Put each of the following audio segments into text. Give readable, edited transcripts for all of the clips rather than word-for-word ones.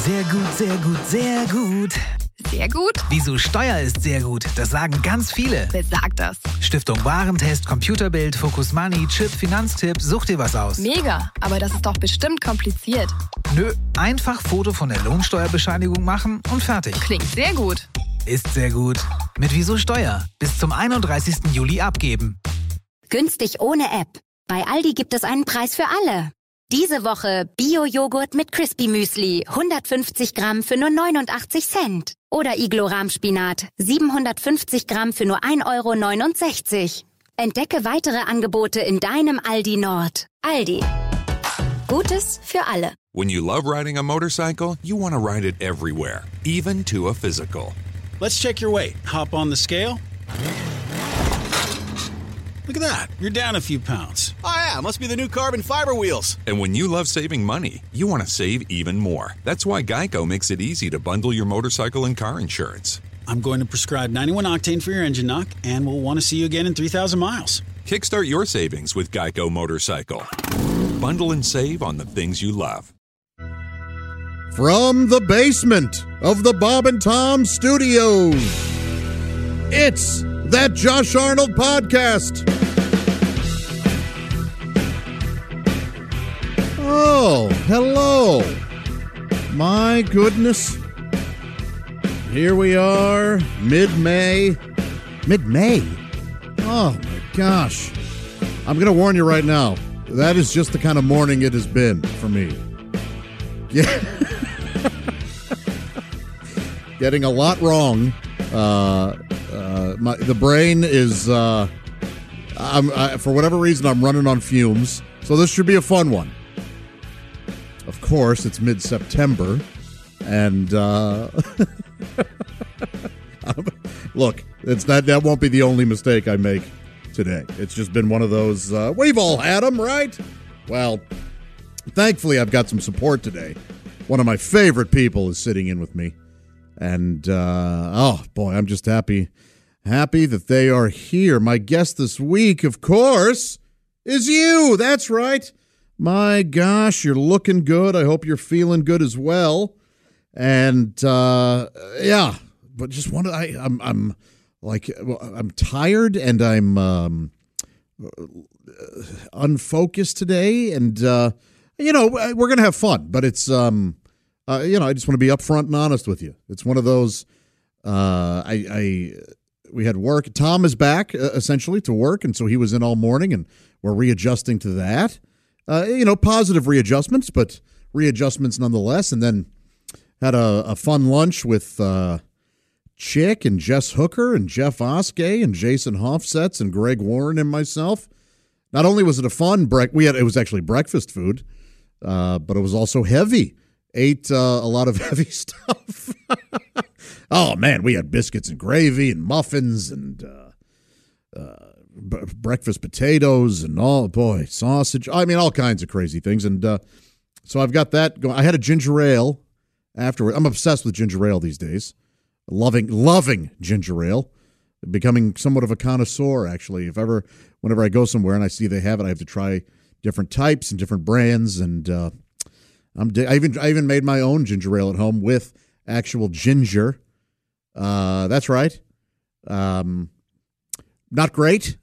Sehr gut, sehr gut, sehr gut. Sehr gut? Wieso Steuer ist sehr gut, das sagen ganz viele. Wer sagt das? Stiftung Warentest, Computerbild, Focus Money, Chip, Finanztipp, such dir was aus. Mega, aber das ist doch bestimmt kompliziert. Nö, einfach Foto von der Lohnsteuerbescheinigung machen und fertig. Klingt sehr gut. Ist sehr gut. Mit Wieso Steuer. Bis zum 31. Juli abgeben. Günstig ohne App. Bei Aldi gibt es einen Preis für alle. Diese Woche Bio-Joghurt mit Crispy Müsli, 150 Gramm für nur 89 Cent. Oder Iglo-Rahmspinat, 750 Gramm für nur 1,69 €. Entdecke weitere Angebote in deinem Aldi Nord. Aldi. Gutes für alle. When you love riding a motorcycle, you want to ride it everywhere, even to a physical. Let's check your weight. Hop on the scale. Look at that. You're down a few pounds. Oh, yeah. Must be the new carbon fiber wheels. And when you love saving money, you want to save even more. That's why Geico makes it easy to bundle your motorcycle and car insurance. I'm going to prescribe 91 octane for your engine knock, and we'll want to see you again in 3,000 miles. Kickstart your savings with Geico Motorcycle. Bundle and save on the things you love. From the basement of the Bob and Tom Studios, it's That Josh Arnold Podcast. Oh, hello. My goodness. Here we are, mid-May. Mid-May? Oh, my gosh. I'm going to warn you right now. That is just the kind of morning it has been for me. Yeah. Getting a lot wrong. The brain is, for whatever reason, I'm running on fumes. So this should be a fun one. Of course, it's mid-September. And, look, that won't be the only mistake I make today. It's just been one of those, we've all had them, right? Well, thankfully, I've got some support today. One of my favorite people is sitting in with me. And, oh, boy, I'm just happy that they are here. My guest this week, of course, is you. That's right. My gosh, you're looking good. I hope you're feeling good as well. And, yeah, but just I'm tired and I'm unfocused today. And, we're going to have fun, but it's, I just want to be upfront and honest with you. It's one of those, we had work. Tom is back, essentially, to work, and so he was in all morning, and we're readjusting to that. Positive readjustments, but readjustments nonetheless, and then had a fun lunch with Chick and Jess Hooker and Jeff Oskey and Jason Hofsetz and Greg Warren and myself. Not only was it a fun it was actually breakfast food, but it was also heavy. Ate a lot of heavy stuff. Oh, man, we had biscuits and gravy and muffins and breakfast potatoes and sausage. I mean, all kinds of crazy things. And so I've got that going. I had a ginger ale afterward. I'm obsessed with ginger ale these days. Loving ginger ale. Becoming somewhat of a connoisseur, actually. Whenever I go somewhere and I see they have it, I have to try different types and different brands. And I even made my own ginger ale at home with actual ginger. That's right. Not great.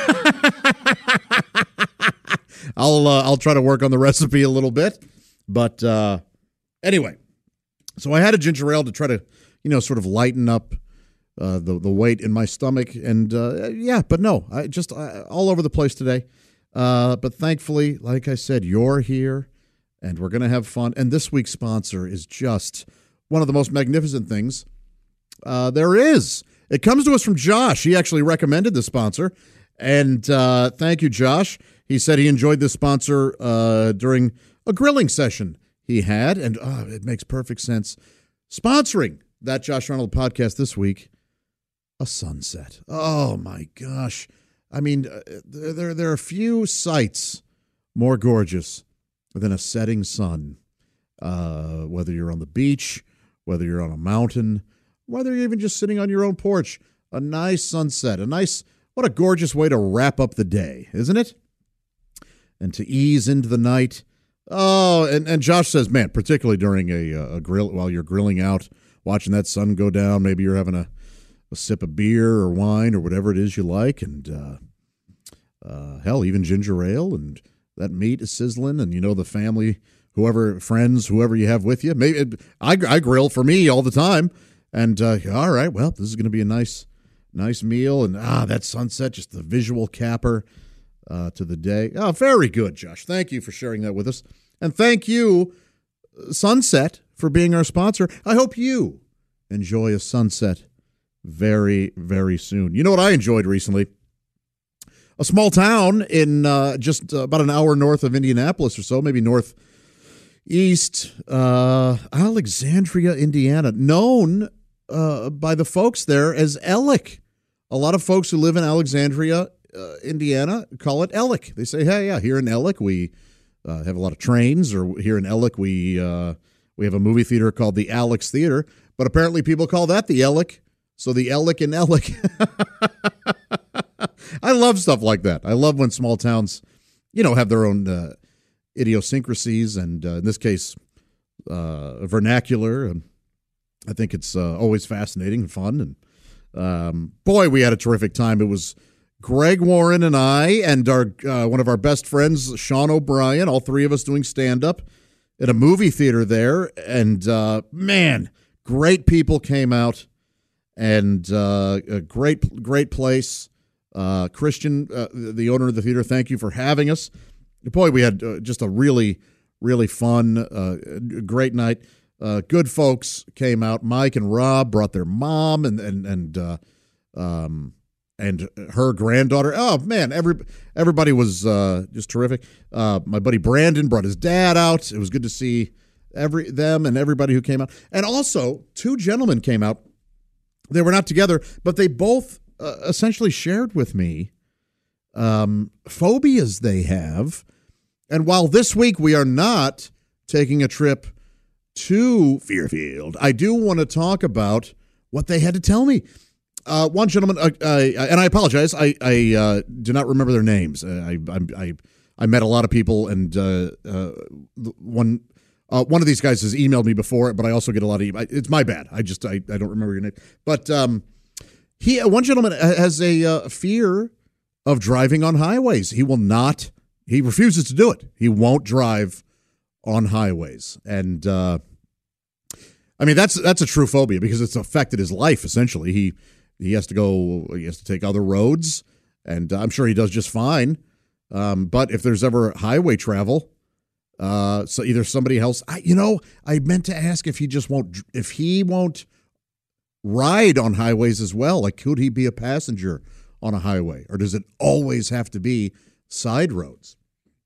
I'll try to work on the recipe a little bit, but anyway. So I had a ginger ale to try to sort of lighten up the weight in my stomach, and but no, I just all over the place today. But thankfully, like I said, you're here. And we're going to have fun. And this week's sponsor is just one of the most magnificent things there is. It comes to us from Josh. He actually recommended the sponsor. And thank you, Josh. He said he enjoyed this sponsor during a grilling session he had. And it makes perfect sense. Sponsoring that Josh Arnold podcast this week, a sunset. Oh, my gosh. I mean, there are a few sights more gorgeous than a setting sun, whether you're on the beach, whether you're on a mountain, whether you're even just sitting on your own porch. A nice sunset, what a gorgeous way to wrap up the day, isn't it? And to ease into the night Oh, and Josh says, man, particularly during a grill, while you're grilling out, watching that sun go down, maybe you're having a sip of beer or wine or whatever it is you like, and hell, even ginger ale, and that meat is sizzling, and the family, friends, whoever you have with you. Maybe I grill for me all the time, and all right, well, this is going to be a nice meal, and that sunset, just the visual capper to the day. Oh, very good, Josh. Thank you for sharing that with us. And thank you, Sunset, for being our sponsor. I hope you enjoy a sunset very, very soon. You know what I enjoyed recently? A small town in just about an hour north of Indianapolis or so, maybe northeast, Alexandria, Indiana, known by the folks there as Ellick. A lot of folks who live in Alexandria, Indiana, call it Ellick. They say, hey, yeah, here in Ellick, we have a lot of trains, or here in Ellick, we have a movie theater called the Alex Theater, but apparently people call that the Ellick, so the Ellick in Ellick. I love stuff like that. I love when small towns, have their own idiosyncrasies, and in this case, vernacular, and I think it's always fascinating and fun, and boy, we had a terrific time. It was Greg Warren and I and our one of our best friends, Sean O'Brien, all three of us doing stand-up at a movie theater there. And, man, great people came out, and a great place. Christian, the owner of the theater, thank you for having us. Boy, we had just a really, really fun, great night. Good folks came out. Mike and Rob brought their mom and her granddaughter. Oh, man, everybody was just terrific. My buddy Brandon brought his dad out. It was good to see them and everybody who came out. And also, two gentlemen came out. They were not together, but they both essentially shared with me phobias they have. And while this week we are not taking a trip to Fairfield, I do want to talk about what they had to tell me. One gentleman, and I apologize, I do not remember their names. I met a lot of people, and one of these guys has emailed me before, but I also get a lot of emails. It's my bad. I don't remember your name. But one gentleman has a fear of driving on highways. He refuses to do it. He won't drive on highways, and I mean that's a true phobia because it's affected his life essentially. He has to take other roads, and I'm sure he does just fine. But if there's ever highway travel, so either somebody else, I meant to ask if he won't ride on highways as well. Like, could he be a passenger on a highway, or does it always have to be side roads?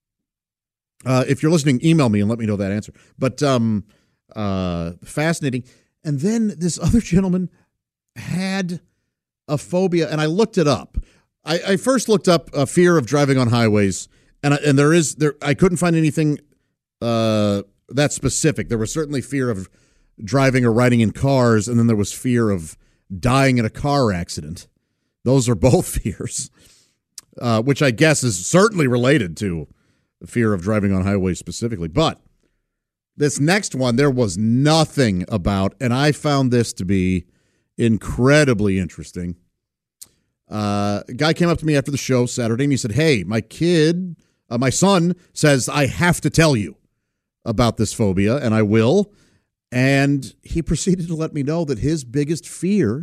If you're listening, email me and let me know that answer. But fascinating. And then this other gentleman had a phobia, and I looked it up. I first looked up a fear of driving on highways, and I couldn't find anything that specific. There was certainly fear of driving or riding in cars, and then there was fear of dying in a car accident. Those are both fears, which I guess is certainly related to the fear of driving on highways specifically. But this next one, there was nothing about, and I found this to be incredibly interesting. A guy came up to me after the show Saturday, and he said, hey, my son says I have to tell you about this phobia, and I will. And he proceeded to let me know that his biggest fear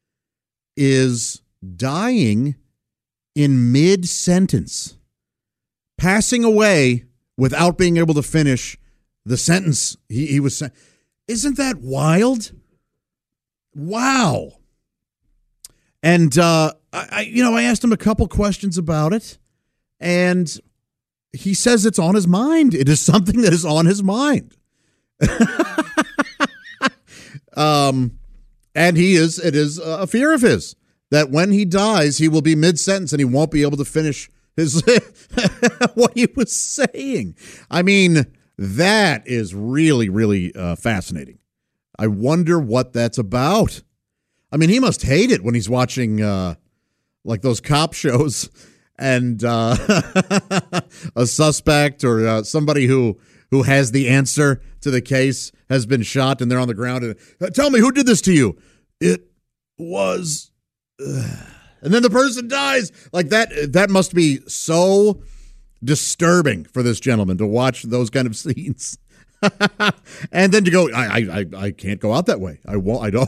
is dying in mid-sentence, passing away without being able to finish the sentence he was saying. Isn't that wild? Wow. And I asked him a couple questions about it, and he says it's on his mind. It is something that is on his mind. And it is a fear of his that when he dies, he will be mid-sentence and he won't be able to finish his what he was saying. I mean, that is really, really fascinating. I wonder what that's about. I mean, he must hate it when he's watching like those cop shows and a suspect or somebody who who has the answer to the case has been shot and they're on the ground and tell me, who did this to you? It was, and then the person dies. Like that must be so disturbing for this gentleman to watch those kind of scenes. And then to go, I can't go out that way. I won't. I don't.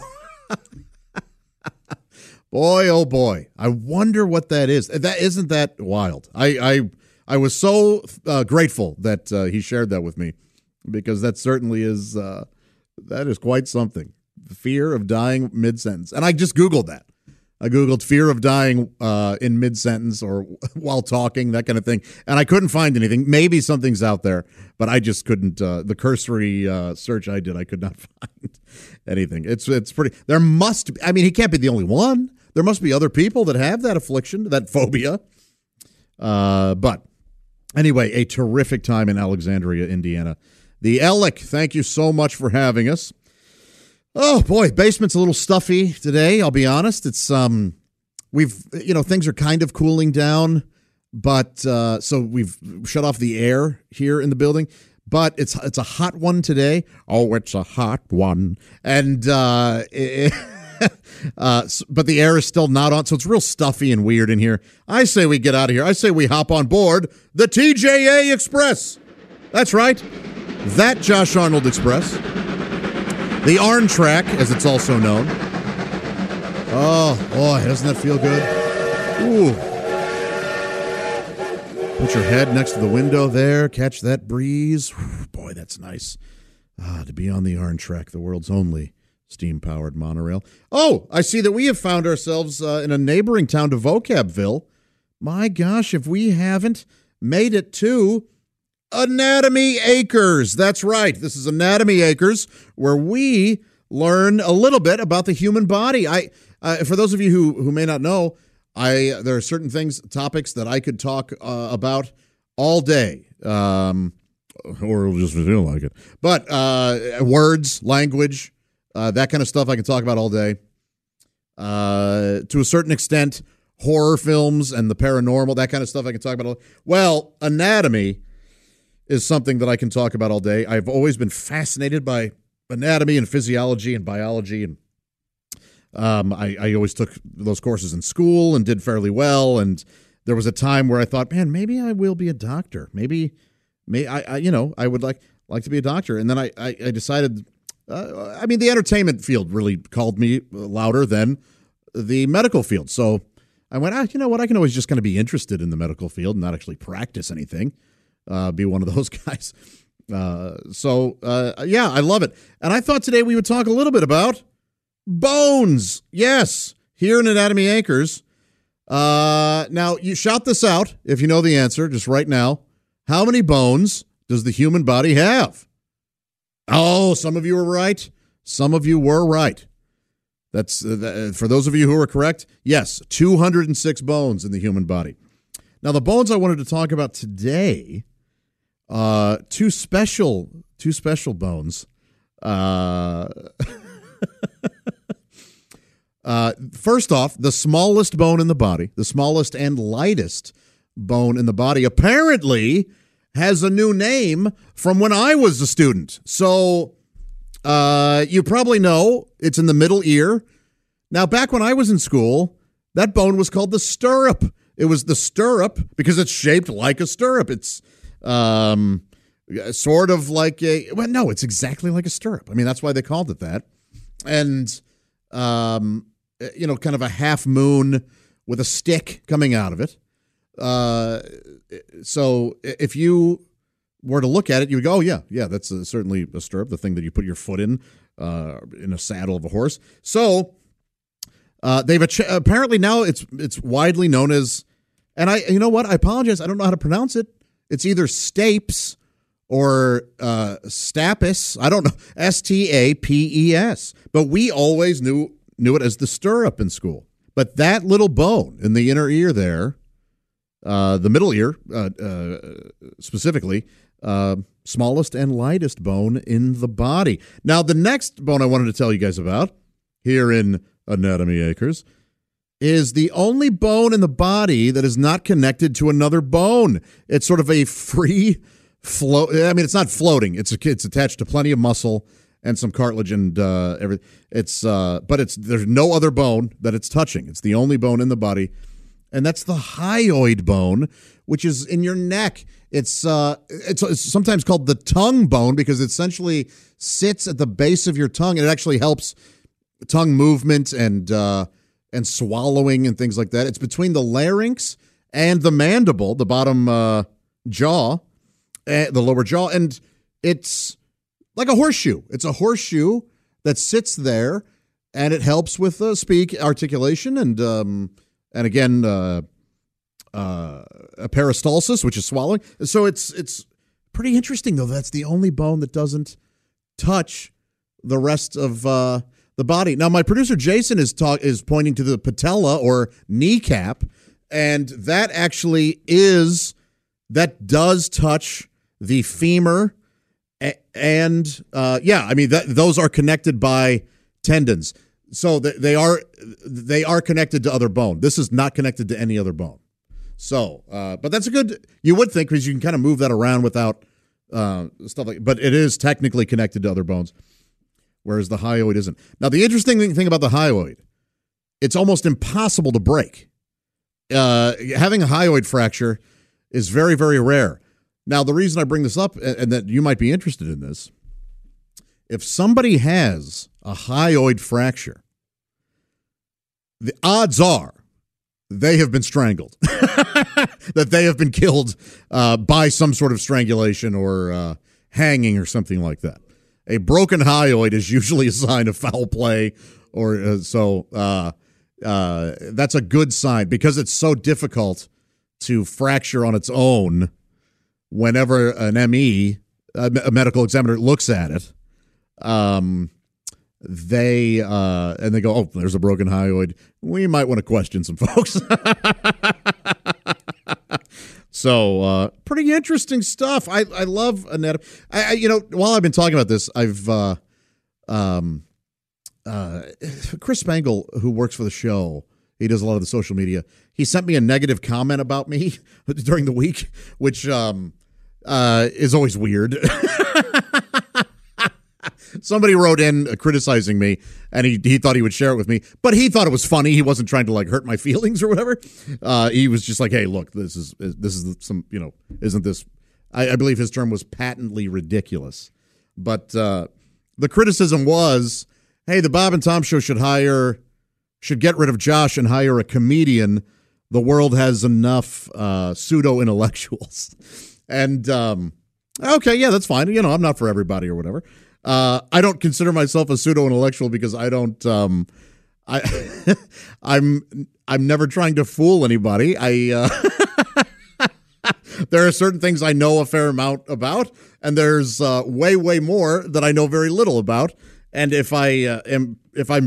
Boy, oh boy! I wonder what that is. That isn't that wild. I was so grateful that he shared that with me, because that certainly is that is quite something. The fear of dying mid-sentence, and I just Googled that. I Googled fear of dying in mid-sentence or while talking, that kind of thing, and I couldn't find anything. Maybe something's out there, but I just couldn't. The cursory search I did, I could not find anything. It's pretty. There must be, I mean, he can't be the only one. There must be other people that have that affliction, that phobia. But anyway, a terrific time in Alexandria, Indiana. The Ellick, thank you so much for having us. Oh boy, basement's a little stuffy today, I'll be honest. It's things are kind of cooling down, but so we've shut off the air here in the building, but it's a hot one today. Oh, it's a hot one. And but the air is still not on, so it's real stuffy and weird in here. I say we get out of here. I say we hop on board the TJA Express. That's right. That Josh Arnold Express. The Arn Track, as it's also known. Oh, boy, doesn't that feel good? Ooh. Put your head next to the window there. Catch that breeze. Boy, that's nice. To be on the Arn Track, the world's only steam-powered monorail. Oh, I see that we have found ourselves in a neighboring town to Vocabville. My gosh, if we haven't made it to Anatomy Acres. That's right. This is Anatomy Acres, where we learn a little bit about the human body. For those of you who may not know, there are certain topics that I could talk about all day, or it'll just feel like it. But words, language, that kind of stuff I can talk about all day. To a certain extent, horror films and the paranormal, that kind of stuff I can talk about all day. Well, anatomy is something that I can talk about all day. I've always been fascinated by anatomy and physiology and biology, and I always took those courses in school and did fairly well. And there was a time where I thought, man, maybe I will be a doctor. Maybe I would like to be a doctor. And then I decided, the entertainment field really called me louder than the medical field. So I went, you know what? I can always just kind of be interested in the medical field and not actually practice anything. Be one of those guys. I love it. And I thought today we would talk a little bit about bones. Yes, here in Anatomy Acres. Now, you shout this out if you know the answer, just right now. How many bones does the human body have? Oh, some of you were right. Some of you were right. That's for those of you who are correct. Yes, 206 bones in the human body. Now, the bones I wanted to talk about today, two special bones. First off, the smallest bone in the body, the smallest and lightest bone in the body, apparently has a new name from when I was a student. So you probably know it's in the middle ear. Now, back when I was in school, that bone was called the stirrup. It was the stirrup because it's shaped like a stirrup. It's sort of like it's exactly like a stirrup. I mean, that's why they called it that. And, kind of a half moon with a stick coming out of it. So if you were to look at it, you would go, oh, yeah, that's certainly a stirrup, the thing that you put your foot in a saddle of a horse. So they've apparently now it's widely known as, and you know what? I apologize. I don't know how to pronounce it. It's either stapes or stapes. I don't know. Stapes. But we always knew it as the stirrup in school. But that little bone in the inner ear there, the middle ear specifically, smallest and lightest bone in the body. Now, the next bone I wanted to tell you guys about here in Anatomy Acres is the only bone in the body that is not connected to another bone. It's sort of a free float. I mean, it's not floating. It's attached to plenty of muscle and some cartilage and everything. There's no other bone that it's touching. It's the only bone in the body, and that's the hyoid bone, which is in your neck. It's sometimes called the tongue bone because it essentially sits at the base of your tongue, and it actually helps tongue movement and swallowing and things like that. It's between the larynx and the mandible, the bottom jaw, the lower jaw, and it's like a horseshoe. It's a horseshoe that sits there, and it helps with speak, articulation, and again, a peristalsis, which is swallowing. So it's pretty interesting, though. That's the only bone that doesn't touch the rest of the body. Now, my producer Jason is pointing to the patella or kneecap, and that actually does touch the femur, and those are connected by tendons. So they are connected to other bone. This is not connected to any other bone. So, but that's you would think, because you can kind of move that around without stuff like, but it is technically connected to other bones, whereas the hyoid isn't. Now, the interesting thing about the hyoid, it's almost impossible to break. Having a hyoid fracture is very, very rare. Now, the reason I bring this up, and that you might be interested in this, if somebody has a hyoid fracture, the odds are they have been strangled, that they have been killed by some sort of strangulation or hanging or something like that. A broken hyoid is usually a sign of foul play, or that's a good sign, because it's so difficult to fracture on its own. Whenever an ME, a medical examiner, looks at it, they go, "Oh, there's a broken hyoid. We might want to question some folks." So, pretty interesting stuff. I love anatomy. While I've been talking about this, I've Chris Spangle, who works for the show, he does a lot of the social media. He sent me a negative comment about me during the week, which is always weird. Somebody wrote in criticizing me, and he thought he would share it with me, but he thought it was funny. He wasn't trying to hurt my feelings or whatever. He was just like, "Hey, look, this is some, isn't this?" I believe his term was patently ridiculous. But the criticism was, "Hey, the Bob and Tom Show should get rid of Josh and hire a comedian. The world has enough pseudo-intellectuals." And, okay, yeah, that's fine. I'm not for everybody or whatever. I don't consider myself a pseudo-intellectual because I don't, I'm never trying to fool anybody. There are certain things I know a fair amount about, and there's way, way more that I know very little about. And if I'm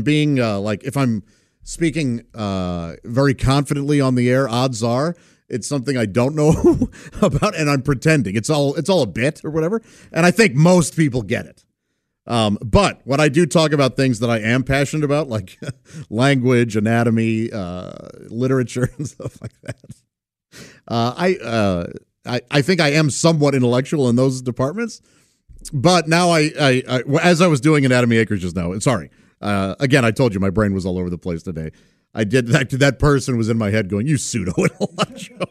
speaking very confidently on the air, odds are it's something I don't know about, and I'm pretending. It's all a bit or whatever. And I think most people get it. But when I do talk about things that I am passionate about, like language, anatomy, literature, and stuff like that, I think I am somewhat intellectual in those departments. But now I as I was doing Anatomy Acres just now, sorry. Again, I told you my brain was all over the place today. I did that person was in my head going, "You pseudo-intellectual."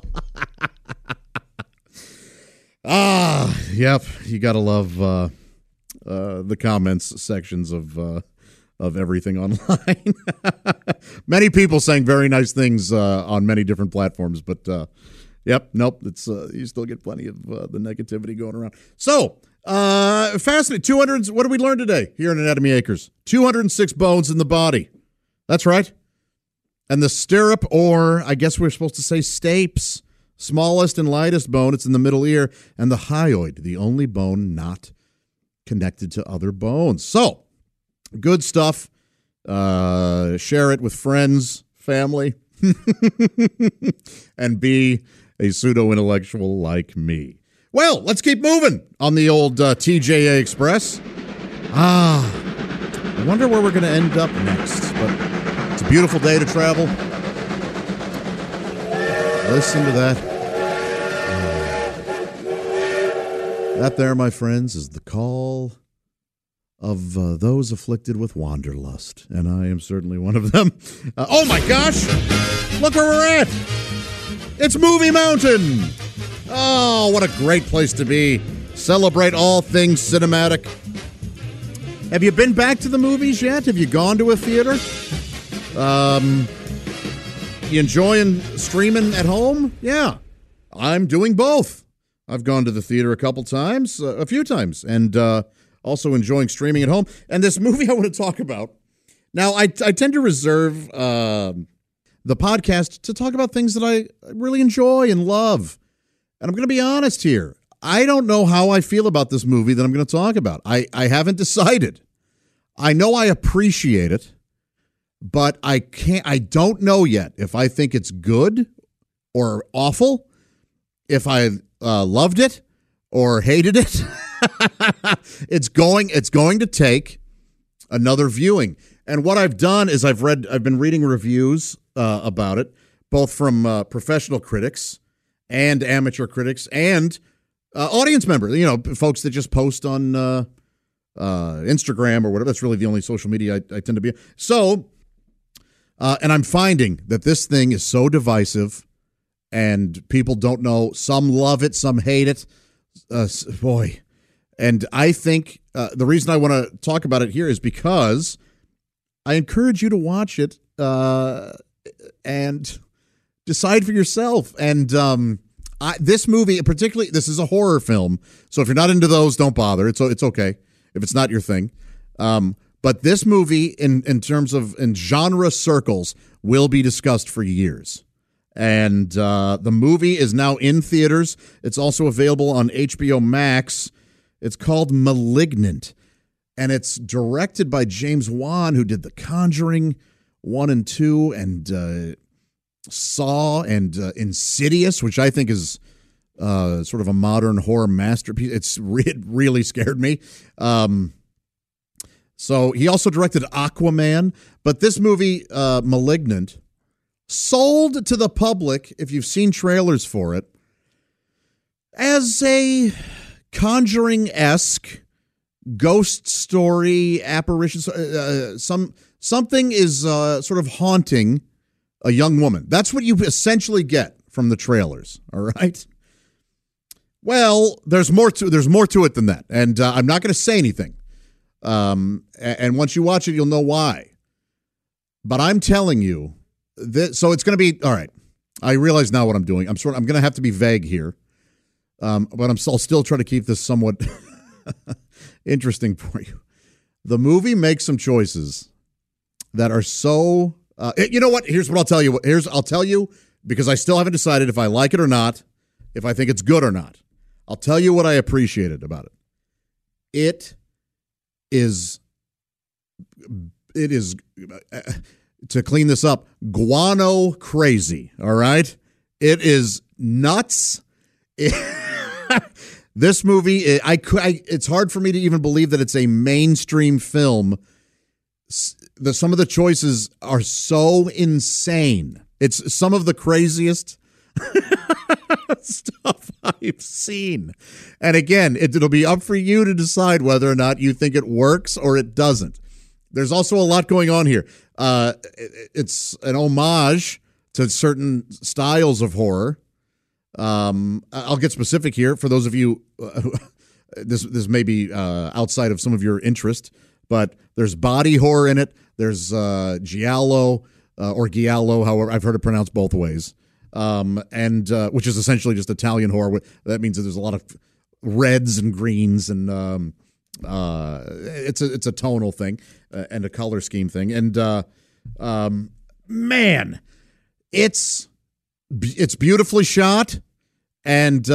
Yep. You got to love the comments sections of everything online. Many people saying very nice things on many different platforms, but yep, nope. It's you still get plenty of the negativity going around. So, fascinating. 200. What did we learn today here in Anatomy Acres? 206 bones in the body. That's right. And the stirrup, or I guess we're supposed to say stapes, smallest and lightest bone. It's in the middle ear, and the hyoid, the only bone not connected to other bones. So, good stuff. Share it with friends, family, and be a pseudo-intellectual like me. Well, let's keep moving on the old TJA Express. I wonder where we're going to end up next, but it's a beautiful day to travel. Listen to that. That there, my friends, is the call of those afflicted with wanderlust, and I am certainly one of them. Oh my gosh! Look where we're at! It's Movie Mountain! Oh, what a great place to be. Celebrate all things cinematic. Have you been back to the movies yet? Have you gone to a theater? You enjoying streaming at home? Yeah, I'm doing both. I've gone to the theater a few times, and also enjoying streaming at home. And this movie I want to talk about. Now, I tend to reserve the podcast to talk about things that I really enjoy and love. And I'm going to be honest here. I don't know how I feel about this movie that I'm going to talk about. I haven't decided. I know I appreciate it, but I don't know yet if I think it's good or awful, if I loved it or hated it. It's going to take another viewing. And what I've done is I've been reading reviews about it, both from professional critics and amateur critics and audience members, folks that just post on Instagram or whatever. That's really the only social media I tend to be. So, and I'm finding that this thing is so divisive and people don't know. Some love it, some hate it. Boy. And I think the reason I want to talk about it here is because I encourage you to watch it and decide for yourself. And this movie, particularly, this is a horror film. So if you're not into those, don't bother. It's okay if it's not your thing. But this movie, in terms of in genre circles, will be discussed for years. And the movie is now in theaters. It's also available on HBO Max. It's called Malignant. And it's directed by James Wan, who did The Conjuring 1 and 2 and Saw and Insidious, which I think is sort of a modern horror masterpiece. It really scared me. So he also directed Aquaman. But this movie, Malignant, sold to the public, if you've seen trailers for it, as a Conjuring-esque ghost story, apparition. Something is sort of haunting a young woman. That's what you essentially get from the trailers. All right. Well, there's more to it than that, and I'm not going to say anything. And once you watch it, you'll know why. But I'm telling you that. So it's going to be all right. I realize now what I'm doing. I'm going to have to be vague here, but I'll still try to keep this somewhat interesting for you. The movie makes some choices that are so. You know what? Here's what I'll tell you. I'll tell you because I still haven't decided if I like it or not, if I think it's good or not. I'll tell you what I appreciated about it. It is to clean this up, guano crazy. All right, it is nuts. This movie, it's hard for me to even believe that it's a mainstream film. Some of the choices are so insane. It's some of the craziest stuff I've seen. And again, it'll be up for you to decide whether or not you think it works or it doesn't. There's also a lot going on here. It's an homage to certain styles of horror. I'll get specific here for those of you. This may be outside of some of your interest, but there's body horror in it. There's giallo or giallo, however I've heard it pronounced both ways, and which is essentially just Italian horror. That means that there's a lot of reds and greens, and it's a tonal thing and a color scheme thing. And man, it's beautifully shot and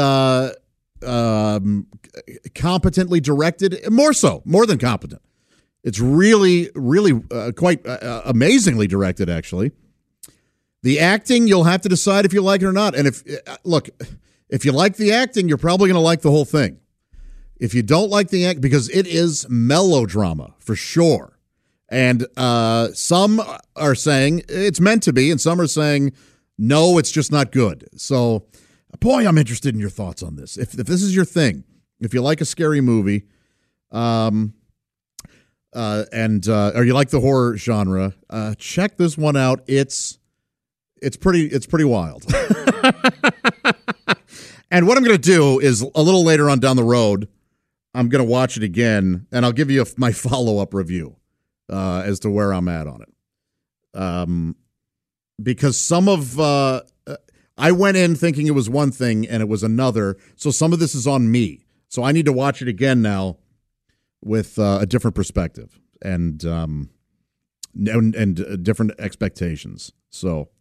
competently directed. More than competent. It's really, really quite amazingly directed, actually. The acting, you'll have to decide if you like it or not. And if you like the acting, you're probably going to like the whole thing. If you don't like the act, because it is melodrama for sure. And some are saying it's meant to be, and some are saying, no, it's just not good. So, boy, I'm interested in your thoughts on this. If this is your thing, if you like a scary movie, or you like the horror genre, check this one out. It's pretty wild. And what I'm going to do is a little later on down the road, I'm going to watch it again, and I'll give you my follow-up review as to where I'm at on it. Because some of I went in thinking it was one thing and it was another, so some of this is on me. So I need to watch it again now with a different perspective and different expectations. So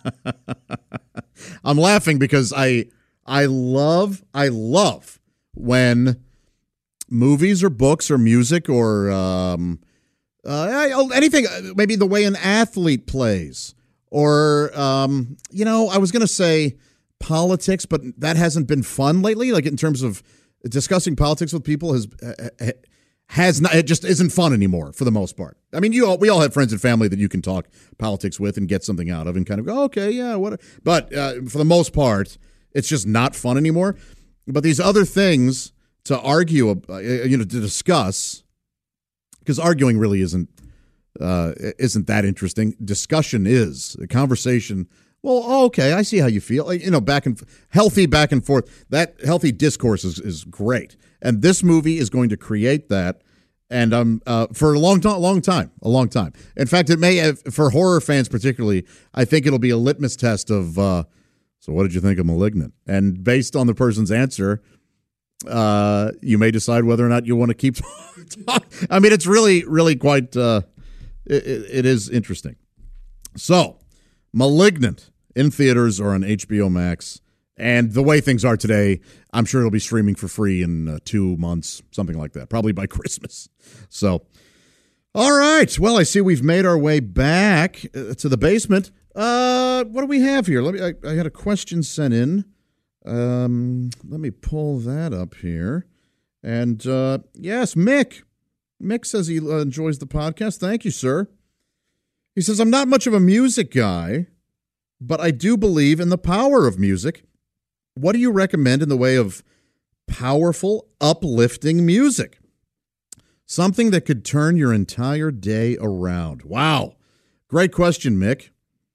I'm laughing because I love when movies or books or music or anything, maybe the way an athlete plays or, I was going to say politics, but that hasn't been fun lately. Like in terms of discussing politics with people has not, it just isn't fun anymore for the most part. I mean, we all have friends and family that you can talk politics with and get something out of and kind of go, okay, yeah, what? But for the most part, it's just not fun anymore. But these other things to argue, to discuss, because arguing really isn't that interesting. Discussion is. The conversation, well, okay, I see how you feel. Healthy back and forth. That healthy discourse is great. And this movie is going to create that. And for a long time. In fact, it may have, for horror fans particularly, I think it'll be a litmus test of, so what did you think of Malignant? And based on the person's answer, you may decide whether or not you want to keep talking. I mean, it's really, really quite, it is interesting. So, Malignant in theaters or on HBO Max. And the way things are today, I'm sure it'll be streaming for free in 2 months, something like that, probably by Christmas. So, all right. Well, I see we've made our way back to the basement. What do we have here? I had a question sent in. Let me pull that up here. And yes, Mick. Mick says he enjoys the podcast. Thank you, sir. He says, I'm not much of a music guy, but I do believe in the power of music. What do you recommend in the way of powerful, uplifting music? Something that could turn your entire day around. Wow. Great question, Mick.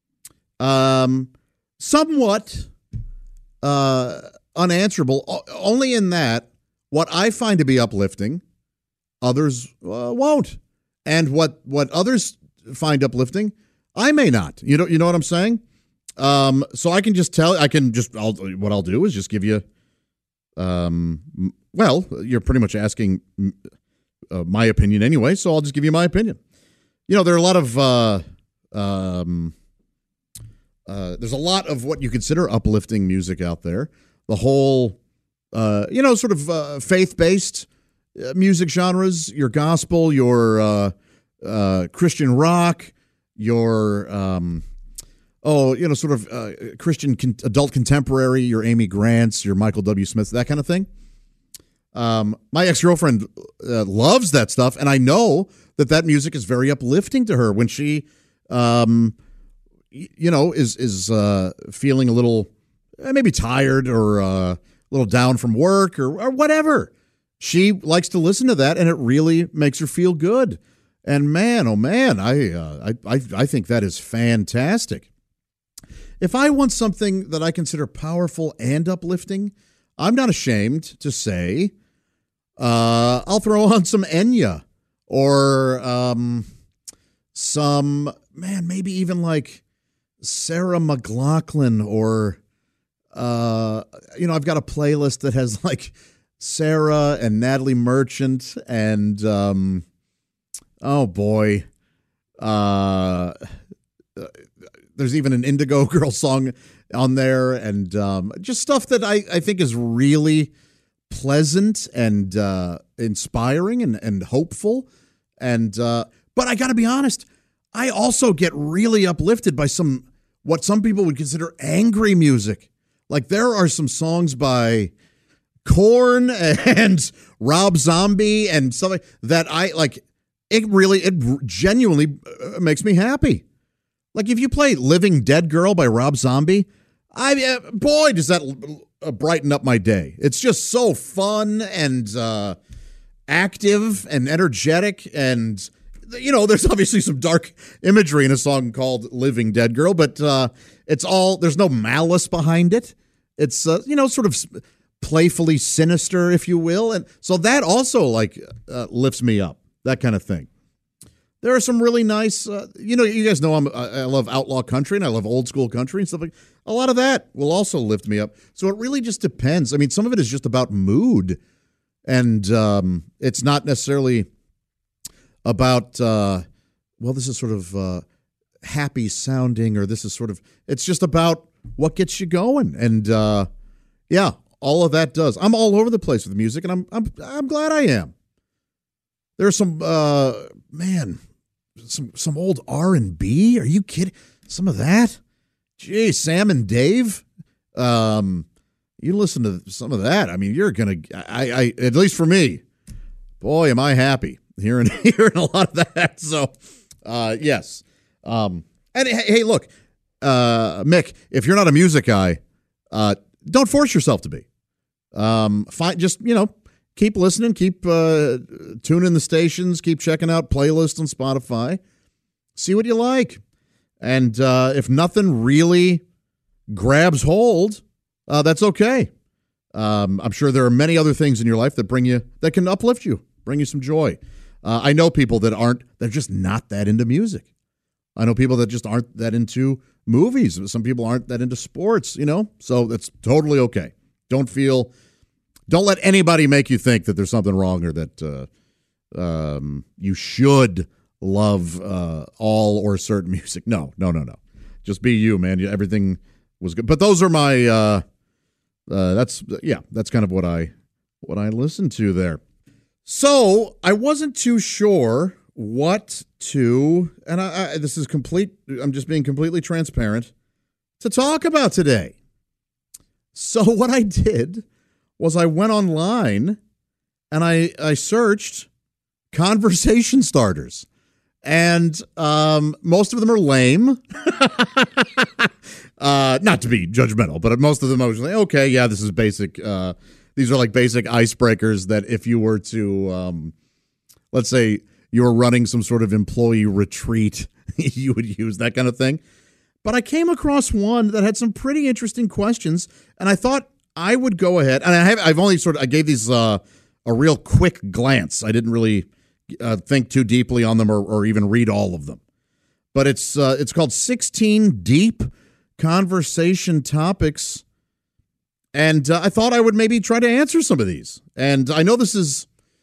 Somewhat unanswerable, only in that what I find to be uplifting, others won't. And what others find uplifting, I may not. You know what I'm saying? So I can just what I'll do is just give you, well, you're pretty much asking my opinion anyway, so I'll just give you my opinion. There are a lot of, there's a lot of what you consider uplifting music out there. The whole, sort of faith-based music genres, your gospel, your Christian rock, your, Christian adult contemporary, your Amy Grants, your Michael W. Smiths, that kind of thing. My ex-girlfriend loves that stuff, and I know that music is very uplifting to her when she, is feeling a little maybe tired or a little down from work or whatever. She likes to listen to that, and it really makes her feel good. And man, oh man, I think that is fantastic. If I want something that I consider powerful and uplifting, I'm not ashamed to say I'll throw on some Enya or maybe even like Sarah McLachlan or, I've got a playlist that has like Sarah and Natalie Merchant and, oh boy, there's even an Indigo Girl song on there and just stuff that I think is really pleasant and inspiring and hopeful. And but I got to be honest, I also get really uplifted by what some people would consider angry music. Like there are some songs by Korn and Rob Zombie and stuff like that. I like it genuinely makes me happy. Like if you play Living Dead Girl by Rob Zombie, boy, does that brighten up my day. It's just so fun and active and energetic, and there's obviously some dark imagery in a song called Living Dead Girl, but there's no malice behind it. It's sort of playfully sinister, if you will, and so that also lifts me up, that kind of thing. There are some really nice, you guys know I love outlaw country and I love old school country and stuff like. A lot of that will also lift me up. So it really just depends. I mean, some of it is just about mood, and it's not necessarily about this is sort of happy sounding, or this is sort of. It's just about what gets you going, and all of that does. I'm all over the place with music, and I'm glad I am. There's some some old R&B. Are you kidding? Some of that? Gee, Sam and Dave. You listen to some of that. I mean, you're gonna. I at least for me, boy, am I happy hearing a lot of that. So, yes. And hey, look, Mick, if you're not a music guy, don't force yourself to be. Just keep listening, keep tuning the stations, keep checking out playlists on Spotify, see what you like. And if nothing really grabs hold, that's okay. I'm sure there are many other things in your life that can uplift you, bring you some joy. I know people they're just not that into music. I know people that just aren't that into movies. Some people aren't that into sports, so that's totally okay. Don't let anybody make you think that there's something wrong or that you should love all or certain music. No. Just be you, man. Everything was good. But those are my that's kind of what I listened to there. So I wasn't too sure what to, and I'm just being completely transparent, to talk about today. So what I did was I went online and I searched conversation starters. And most of them are lame. Not to be judgmental, but most of them I was like, okay, yeah, this is basic. These are like basic icebreakers that if you were to, let's say you were running some sort of employee retreat, you would use that kind of thing. But I came across one that had some pretty interesting questions, and I thought I would go ahead. And I gave these a real quick glance. I didn't really think too deeply on them or even read all of them. But it's called 16 Deep Conversation Topics. And I thought I would maybe try to answer some of these. And I know this is,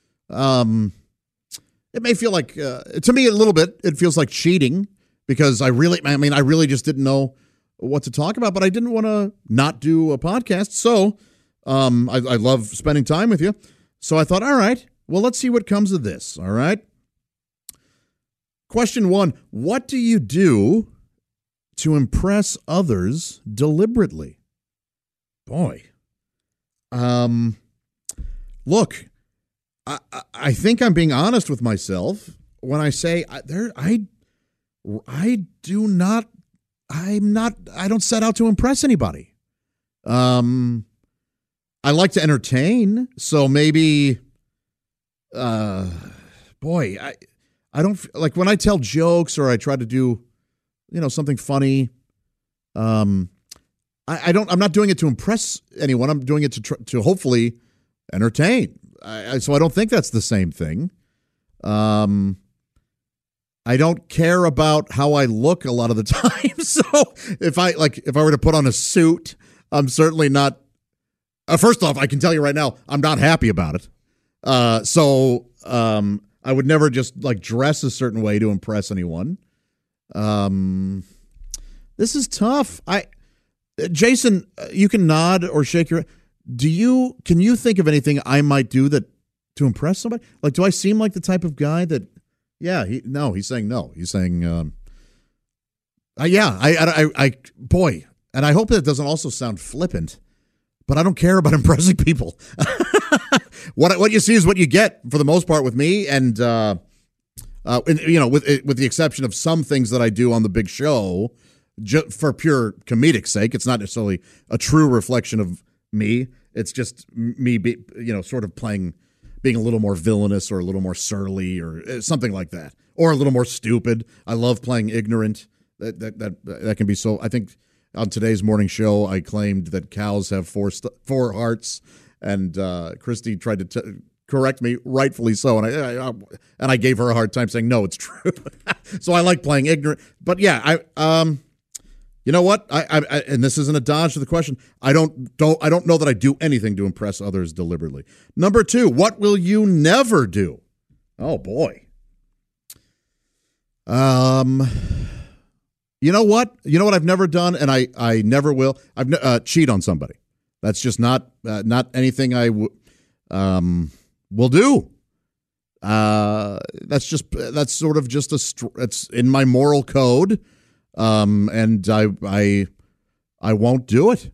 it may feel like, to me a little bit, it feels like cheating because I really just didn't know what to talk about, but I didn't want to not do a podcast. So I love spending time with you. So I thought, all right, well, let's see what comes of this. All right. Question 1, what do you do to impress others deliberately? Boy. Look, I think I'm being honest with myself when I say I don't set out to impress anybody. I like to entertain, so maybe, I don't like when I tell jokes or I try to do, something funny. I'm not doing it to impress anyone. I'm doing it to hopefully entertain. So I don't think that's the same thing. I don't care about how I look a lot of the time. So if I were to put on a suit, I'm certainly not. First off, I can tell you right now, I'm not happy about it. So I would never just dress a certain way to impress anyone. This is tough. Jason, you can nod or shake your. Can you think of anything I might do to impress somebody? Do I seem like the type of guy that? Yeah, he's saying no. He's saying, boy, and I hope that doesn't also sound flippant, but I don't care about impressing people. What you see is what you get for the most part with me, and with the exception of some things that I do on the big show, for pure comedic sake. It's not necessarily a true reflection of me. It's just me, sort of being a little more villainous or a little more surly or something like that, or a little more stupid. I love playing ignorant. That can be so. I think on today's morning show, I claimed that cows have four hearts, and Christy tried to correct me, rightfully so, and I gave her a hard time saying no, it's true. So I like playing ignorant, but yeah, you know what? I and this isn't a dodge to the question. I don't know that I do anything to impress others deliberately. Number 2, what will you never do? Oh boy. You know what? I've never done, and I never will. I've cheat on somebody. That's just not anything I will do. That's sort of just it's in my moral code. And I won't do it.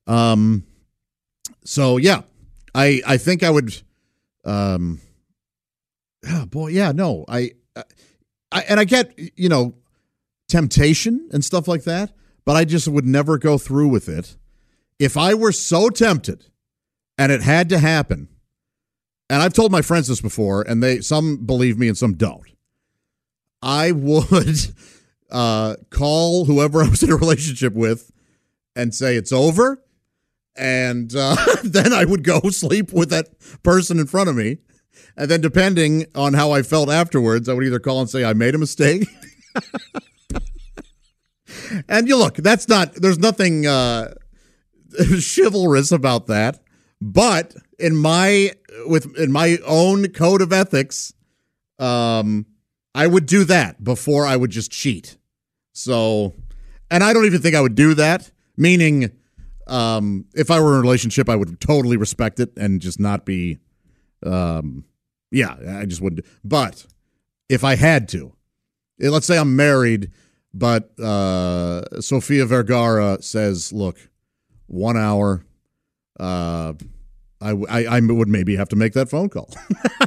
So yeah, I think I would, oh boy, yeah, no, I get, temptation and stuff like that, but I just would never go through with it. If I were so tempted and it had to happen, and I've told my friends this before, and some believe me and some don't, I would call whoever I was in a relationship with and say it's over, and then I would go sleep with that person in front of me, and then depending on how I felt afterwards, I would either call and say I made a mistake. And there's nothing chivalrous about that, but in my own code of ethics, I would do that before I would just cheat. So, and I don't even think I would do that, meaning if I were in a relationship, I would totally respect it and just not be, I just wouldn't. But if I had to, let's say I'm married, but Sofia Vergara says, look, 1 hour, I would maybe have to make that phone call.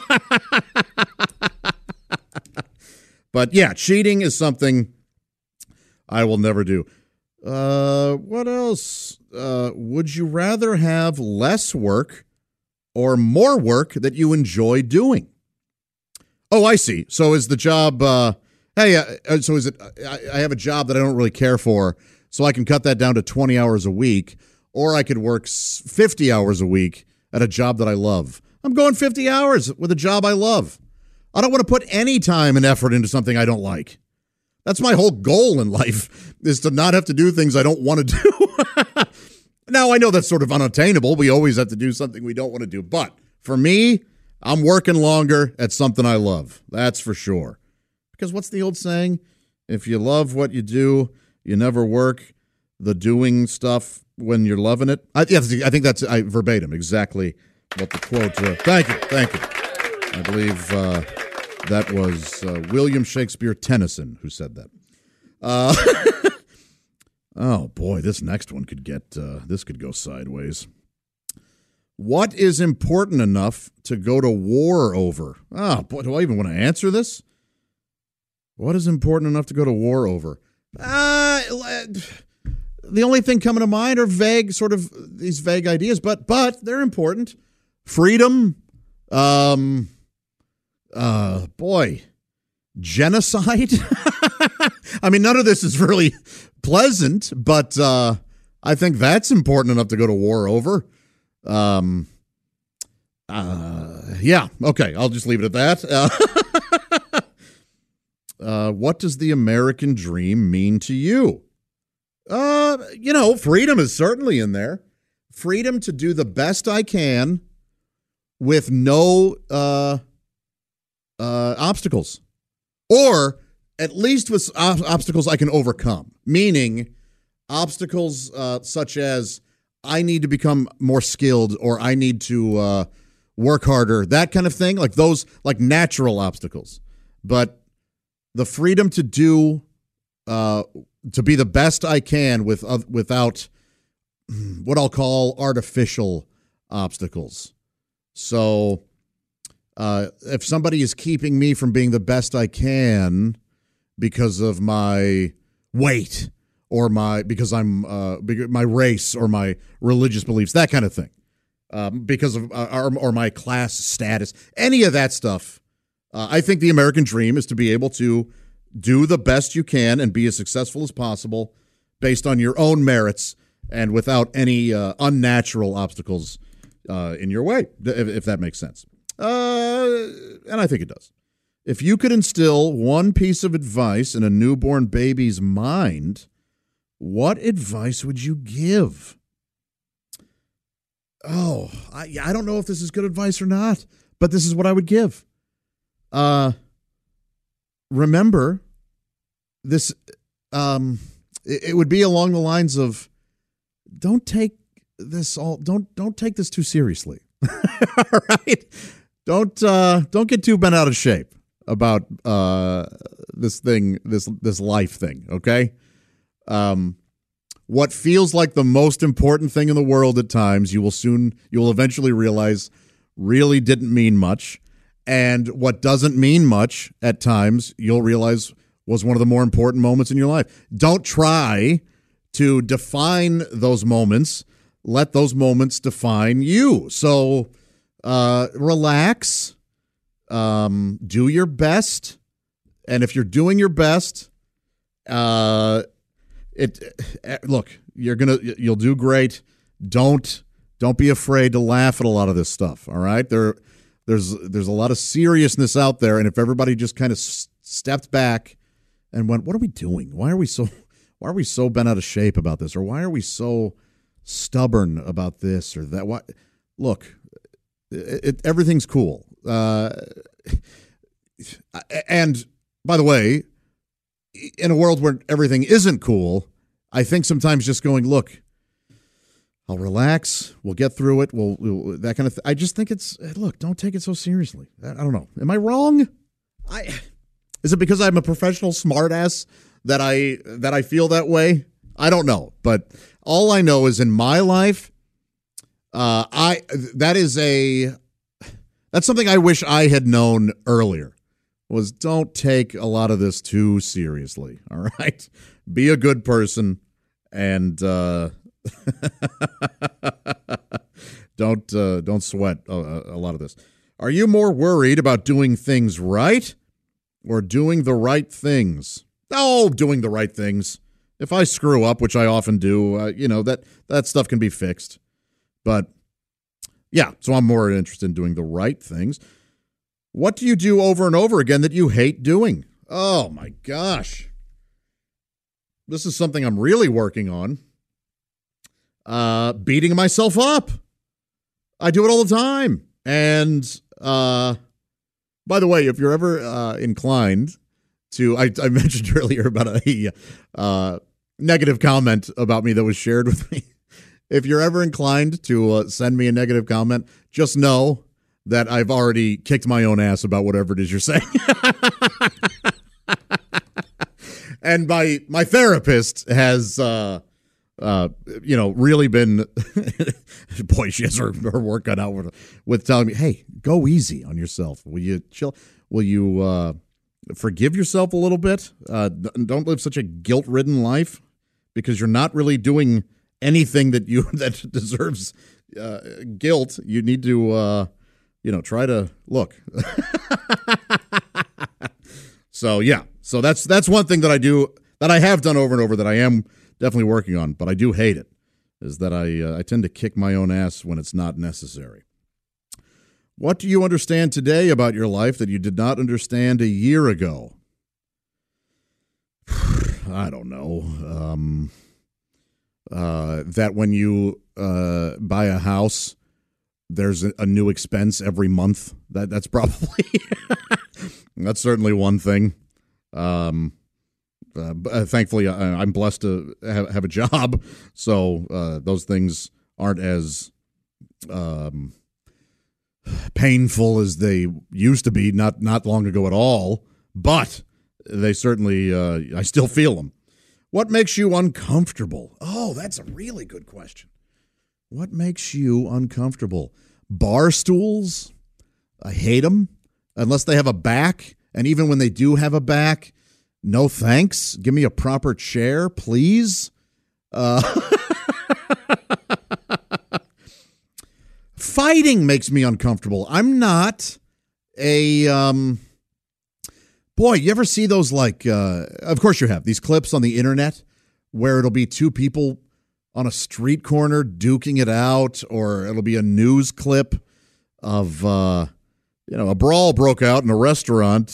But yeah, cheating is something I will never do. What else? Would you rather have less work or more work that you enjoy doing? Oh, I see. So is the job, so is it, I have a job that I don't really care for, so I can cut that down to 20 hours a week, or I could work 50 hours a week at a job that I love. I'm going 50 hours with a job I love. I don't want to put any time and effort into something I don't like. That's my whole goal in life, is to not have to do things I don't want to do. Now, I know that's sort of unattainable. We always have to do something we don't want to do. But for me, I'm working longer at something I love. That's for sure. Because what's the old saying? If you love what you do, you never work the doing stuff when you're loving it. I think that's verbatim, exactly what the quote. Thank you. I believe that was William Shakespeare Tennyson who said that. Oh boy, this next one could go sideways. What is important enough to go to war over? Oh boy, do I even want to answer this? What is important enough to go to war over? The only thing coming to mind are these vague ideas, but they're important. Freedom. Genocide. I mean, none of this is really pleasant, but I think that's important enough to go to war over. Yeah. Okay. I'll just leave it at that. What does the American dream mean to you? Freedom is certainly in there. Freedom to do the best I can with no obstacles, or at least with obstacles I can overcome, meaning obstacles such as I need to become more skilled, or I need to work harder, that kind of thing, like those, like natural obstacles. But the freedom to do, to be the best I can without what I'll call artificial obstacles. So if somebody is keeping me from being the best I can because of my weight or because I'm my race or my religious beliefs, that kind of thing, because of or my class status, any of that stuff. I think the American dream is to be able to do the best you can and be as successful as possible based on your own merits and without any unnatural obstacles in your way, if that makes sense. And I think it does. If you could instill one piece of advice in a newborn baby's mind, what advice would you give? Oh, I don't know if this is good advice or not, but this is what I would give. Remember, this. It would be along the lines of, don't take this too seriously. All right, don't get too bent out of shape about this life thing. Okay, what feels like the most important thing in the world at times, you will eventually realize really didn't mean much. And what doesn't mean much at times, you'll realize was one of the more important moments in your life. Don't try to define those moments. Let those moments define you. So relax, do your best. And if you're doing your best, look, you'll do great. Don't be afraid to laugh at a lot of this stuff. All right. There's a lot of seriousness out there, and if everybody just kind of stepped back and went, "What are we doing? Why are we so bent out of shape about this, or why are we so stubborn about this or that?" Why? Look, everything's cool. And by the way, in a world where everything isn't cool, I think sometimes just going, "Look, I'll relax. We'll get through it. We'll that kind of thing." I just think look, don't take it so seriously. I don't know. Am I wrong? Is it because I'm a professional smartass that I feel that way? I don't know. But all I know is in my life, that's something I wish I had known earlier, was don't take a lot of this too seriously. All right? Be a good person and don't sweat a lot of this. Are you more worried about doing things right or doing the right things? Oh, doing the right things. If I screw up, which I often do, that stuff can be fixed. But yeah, so I'm more interested in doing the right things. What do you do over and over again that you hate doing? Oh my gosh. This is something I'm really working on. Beating myself up. I do it all the time. And by the way, if you're ever inclined to, I mentioned earlier about a negative comment about me that was shared with me. If you're ever inclined to send me a negative comment, just know that I've already kicked my own ass about whatever it is you're saying. And my therapist has really been, boy, she has her work cut out with telling me, hey, go easy on yourself. Will you chill? Will you forgive yourself a little bit? Don't live such a guilt-ridden life, because you're not really doing anything that deserves guilt. You need to, try to look. So yeah, so that's one thing that I do, that I have done over and over, that I am definitely working on, but I do hate it, is that I tend to kick my own ass when it's not necessary. What do you understand today about your life that you did not understand a year ago? I don't know. That when you buy a house, there's a new expense every month. That's probably that's certainly one thing. Thankfully, I'm blessed to have a job, so those things aren't as painful as they used to be. Not long ago at all, but they certainly I still feel them. What makes you uncomfortable? Oh, that's a really good question. What makes you uncomfortable? Bar stools? I hate them unless they have a back. And even when they do have a back, No thanks. Give me a proper chair, please. Fighting makes me uncomfortable. I'm not a boy. You ever see those of course you have these clips on the internet where it'll be two people on a street corner duking it out, or it'll be a news clip of a brawl broke out in a restaurant,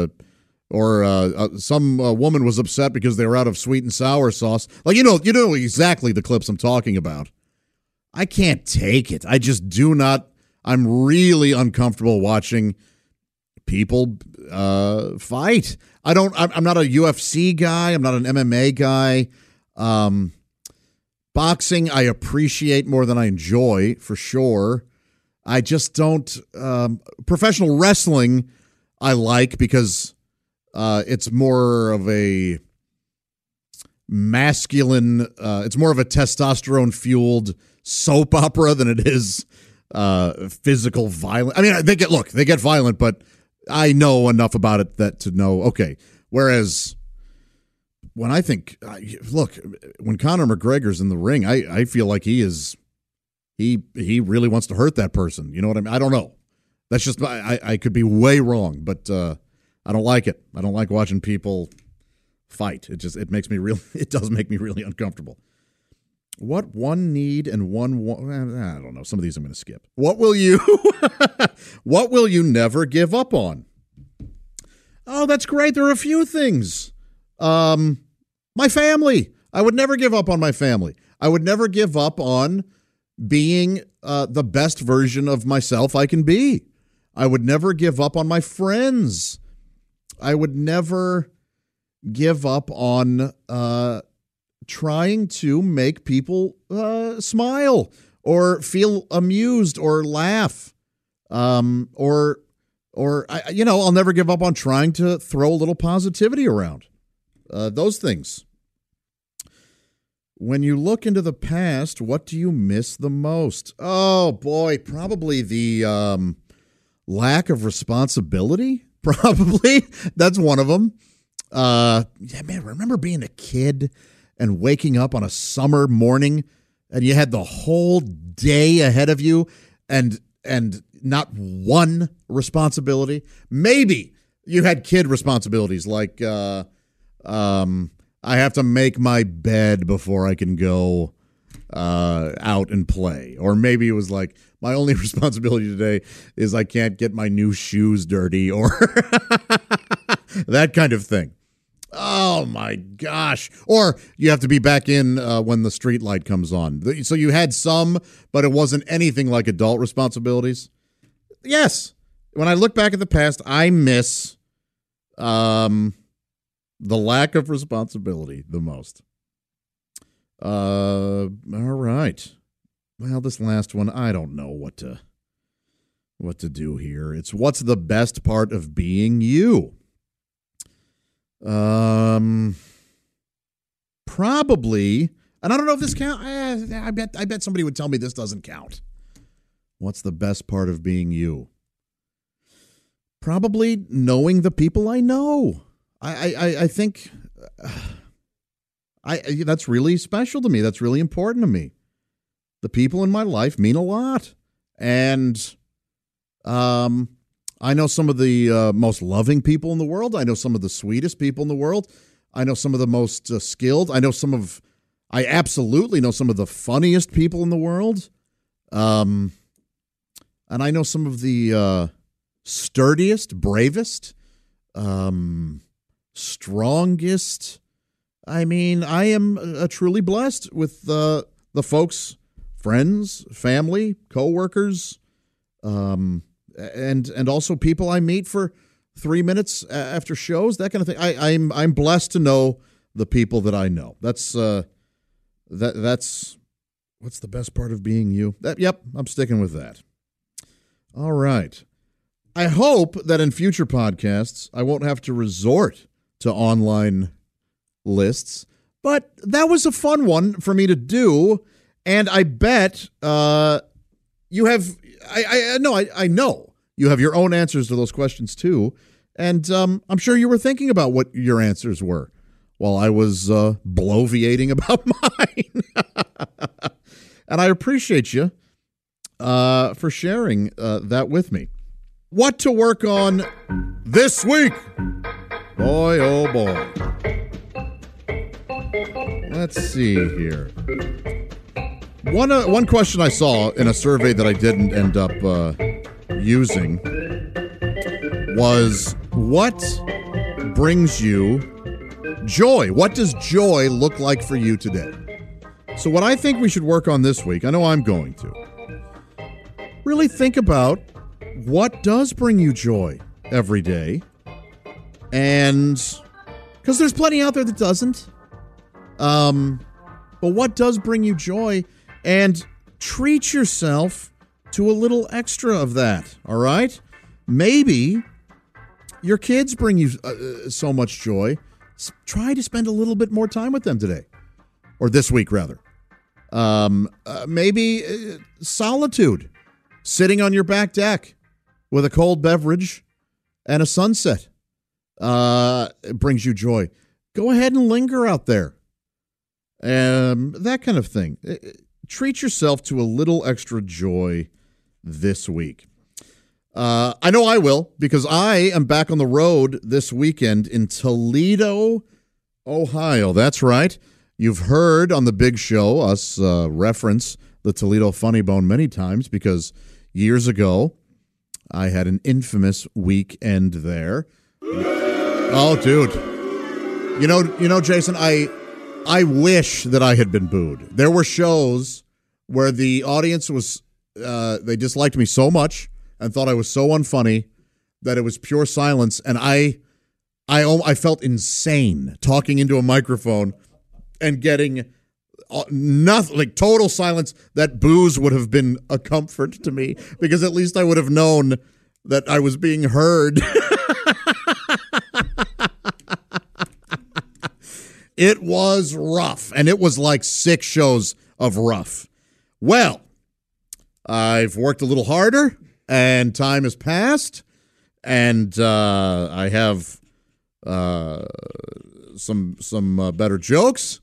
or some woman was upset because they were out of sweet and sour sauce. You know exactly the clips I'm talking about. I can't take it. I just do not. I'm really uncomfortable watching people fight. I'm not a UFC guy. I'm not an MMA guy. Boxing, I appreciate more than I enjoy, for sure. I just don't. Professional wrestling, I like because it's more of a masculine. It's more of a testosterone-fueled soap opera than it is physical violence. I mean, they get violent, but I know enough about it to know, okay. Whereas when I think, when Conor McGregor's in the ring, I feel like he really wants to hurt that person. You know what I mean? I don't know. That's just, I could be way wrong, but I don't like it. I don't like watching people fight. It makes me it does make me really uncomfortable. What one need and one I don't know. Some of these I'm going to skip. What will you never give up on? Oh, that's great. There are a few things. My family. I would never give up on my family. I would never give up on being the best version of myself I can be. I would never give up on my friends. I would never give up on trying to make people smile or feel amused or laugh, or I'll never give up on trying to throw a little positivity around. Those things. When you look into the past, what do you miss the most? Oh boy, probably the lack of responsibility. Probably that's one of them. Remember being a kid and waking up on a summer morning and you had the whole day ahead of you and not one responsibility. Maybe you had kid responsibilities like I have to make my bed before I can go out and play. Or maybe it was like, my only responsibility today is I can't get my new shoes dirty, or that kind of thing. Oh, my gosh. Or you have to be back in when the street light comes on. So you had some, but it wasn't anything like adult responsibilities. Yes. When I look back at the past, I miss the lack of responsibility the most. All right. Well, this last one, I don't know what to do here. It's what's the best part of being you? Probably, and I don't know if this counts. I bet somebody would tell me this doesn't count. What's the best part of being you? Probably knowing the people I know. I think that's really special to me. That's really important to me. The people in my life mean a lot, and I know some of the most loving people in the world. I know some of the sweetest people in the world. I know some of the most skilled. I absolutely know some of the funniest people in the world. And I know some of the sturdiest, bravest, strongest. I mean, I am truly blessed with the folks, friends, family, coworkers, and also people I meet for 3 minutes after shows, that kind of thing. I'm blessed to know the people that I know. That's what's the best part of being you. Yep, I'm sticking with that. All right. I hope that in future podcasts I won't have to resort to online lists, but that was a fun one for me to do, and I bet you have. I know you have your own answers to those questions too, And I'm sure you were thinking about what your answers were while I was bloviating about mine. And I appreciate you for sharing that with me. What to work on this week? Boy, oh boy. Let's see here. One question I saw in a survey that I didn't end up using was, what brings you joy? What does joy look like for you today? So what I think we should work on this week, I know I'm going to, really think about what does bring you joy every day. And because there's plenty out there that doesn't. But what does bring you joy? And treat yourself to a little extra of that, all right? Maybe your kids bring you so much joy. Try to spend a little bit more time with them today. Or this week, rather. Maybe solitude. Sitting on your back deck with a cold beverage and a sunset. It brings you joy. Go ahead and linger out there. That kind of thing. Treat yourself to a little extra joy this week. I know I will, because I am back on the road this weekend in Toledo, Ohio. That's right. You've heard on the big show us reference the Toledo Funny Bone many times, because years ago I had an infamous weekend there. Oh, dude. You know, Jason, I wish that I had been booed. There were shows where the audience was, they disliked me so much and thought I was so unfunny that it was pure silence. And I felt insane talking into a microphone and getting nothing, like total silence. That boos would have been a comfort to me, because at least I would have known that I was being heard. It was rough, and it was like 6 shows of rough. Well, I've worked a little harder, and time has passed, and I have some better jokes,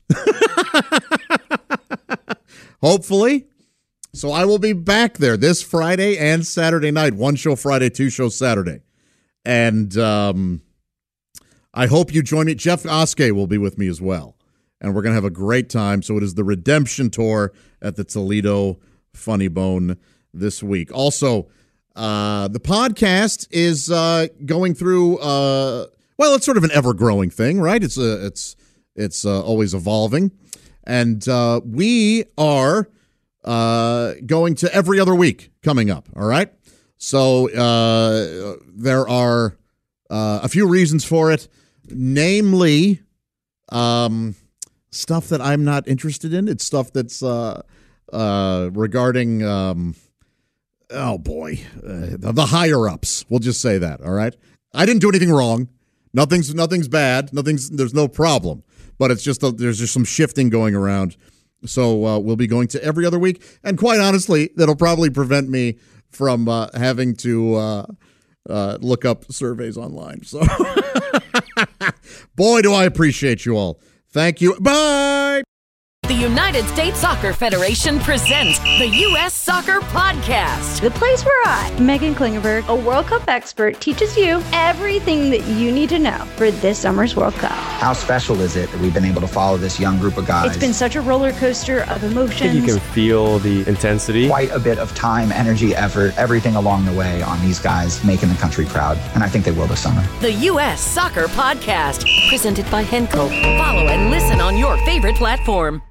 hopefully. So I will be back there this Friday and Saturday night. 1 show Friday, 2 shows Saturday. And I hope you join me. Jeff Oskey will be with me as well. And we're going to have a great time. So it is the Redemption Tour at the Toledo Funny Bone this week. Also, the podcast is going through, well, it's sort of an ever-growing thing, right? It's always evolving. And we are going to every other week coming up, all right? So there are a few reasons for it. Namely, stuff that I'm not interested in. It's stuff that's regarding, the higher-ups. We'll just say that, all right? I didn't do anything wrong. Nothing's bad. There's no problem. But it's just there's just some shifting going around. So we'll be going to every other week. And quite honestly, that'll probably prevent me from having to look up surveys online. So, boy, do I appreciate you all. Thank you. Bye. The United States Soccer Federation presents the U.S. Soccer Podcast. The place where I, Megan Klingenberg, a World Cup expert, teaches you everything that you need to know for this summer's World Cup. How special is it that we've been able to follow this young group of guys? It's been such a roller coaster of emotions. You can feel the intensity. Quite a bit of time, energy, effort, everything along the way on these guys making the country proud. And I think they will this summer. The U.S. Soccer Podcast, presented by Henkel. Follow and listen on your favorite platform.